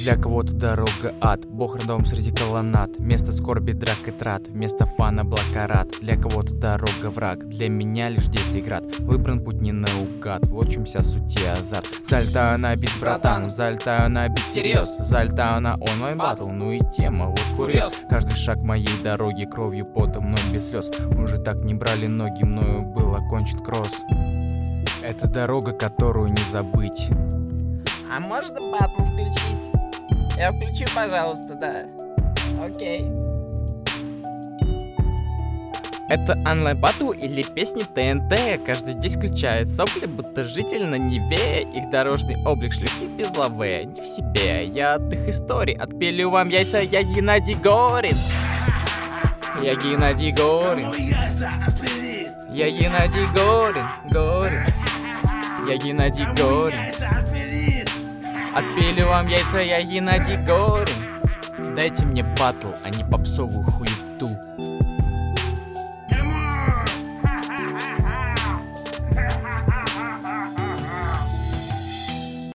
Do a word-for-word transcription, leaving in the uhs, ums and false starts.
Для кого-то дорога ад, бог рандом среди колоннад. Вместо скорби драк и трат, вместо фана блокарат. Для кого-то дорога враг, для меня лишь действий град. Выбран путь не наугад, вот в чем вся суть и азарт. Залетаю на бит, братан, залетаю на бит серьез. Залетаю на онлайн батл, ну и тема, вот курьез. Каждый шаг моей дороги кровью, потом, но без слез. Уже так не брали ноги, мною был окончен кросс. Это дорога, которую не забыть. А можно батл включить? Я включу, пожалуйста, да. Окей. Это онлайн батл или песни ТНТ. Каждый здесь включает сопли, будто житель на Неве. Их дорожный облик шлюхи без лаве. Не в себе, я от их историй. Отпилю вам яйца, я Геннадий Горин. Я Геннадий Горин. Я Геннадий Горин, Горин. Я Геннадий Горин. Отпилю вам яйца, я Геннадий Горин. Дайте мне батл, а не попсовую хуету.